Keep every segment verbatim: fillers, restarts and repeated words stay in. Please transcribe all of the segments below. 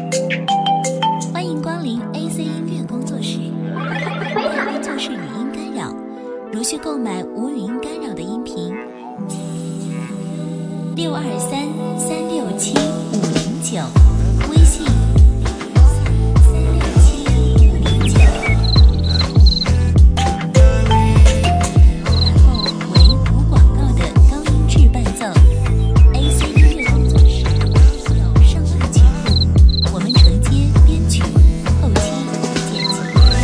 欢迎光临 A C 音乐工作室。本工作室语音干扰，如需购买无语音干扰的音频，六二三三六七五零九，微信三六七五零九。然后为无广告的高音质伴奏。A C 音乐工作室有上万曲库，我们承接编曲、后期、剪辑。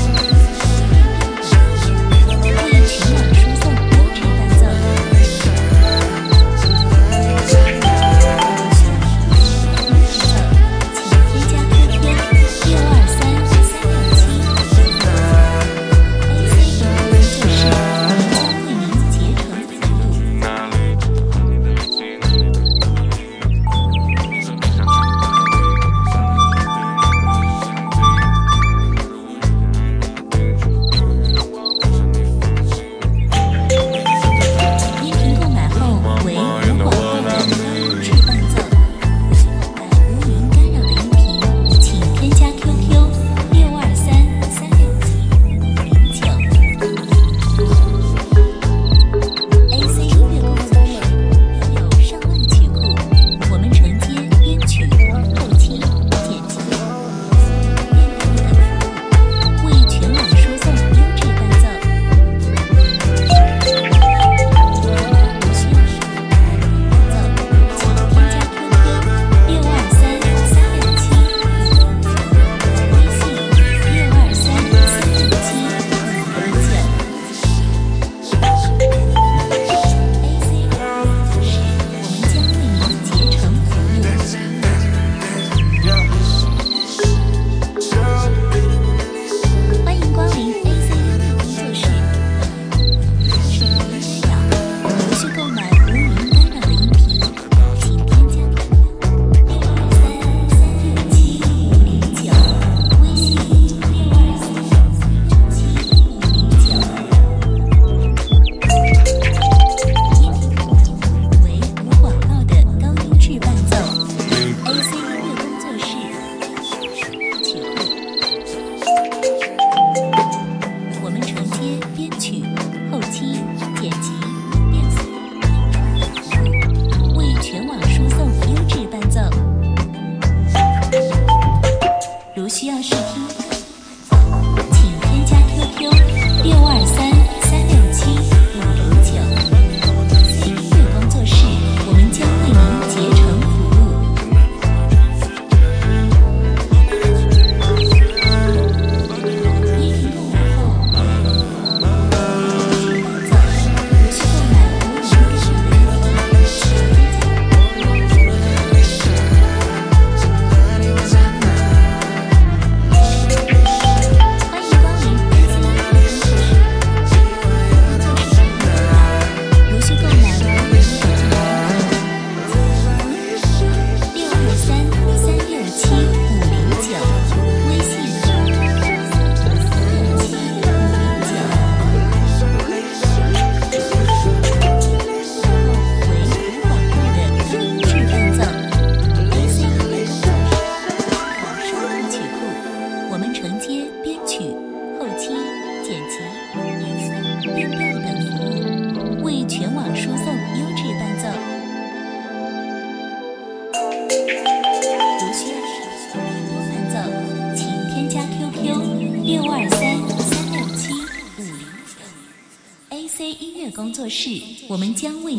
为全网输送优质伴奏。请添加 Q Q 六二三三六七。A C 音乐工作室，我们将为您竭诚服务。音频购买后为无广告的高音质伴奏。需购买无语音干扰的音频，请添加 Q Q 六二三三六七五零九。A C 音乐工作室有上万曲库，我们承接编曲、后期、剪辑、编导等服务，为全网输送优质伴奏。如需要使用伴奏，请添加 Q Q 六二三三六七五零九，微信六二三三六七五零九。A C 音乐工作室，我们将为您竭诚服务。欢迎光临 A C 音乐工作室。是语音干扰，如需购买无语音干扰的音频，请添加 Q Q 六二三三六七五零九，微信六二三三六七五零九。音频购买为无广告的高音质伴奏。A C 音乐工作室曲库，我们承接编曲、后期、剪辑、电子、为全网输送优质伴奏。如需要试听，请添加 Q Q 六二三三六七五零九。A C 音乐工作室，我们将为您竭诚服务。音频购买后，优质伴奏，如需购买无语音干扰的音频，请添加。欢迎光临 A C 音乐工作室。工作室语音干扰，如需购买无语音干扰六二三三六七五零九，微信三六七五零九。为无广告的高音质伴奏。A C 音乐工作室有上万曲库，我们承接编曲、后期、剪辑、编调等服务，为全网输送优质伴奏。如需要使用多伴奏，请添加 Q Q 六二三三六七五零九。A C 音乐工作室，我们将为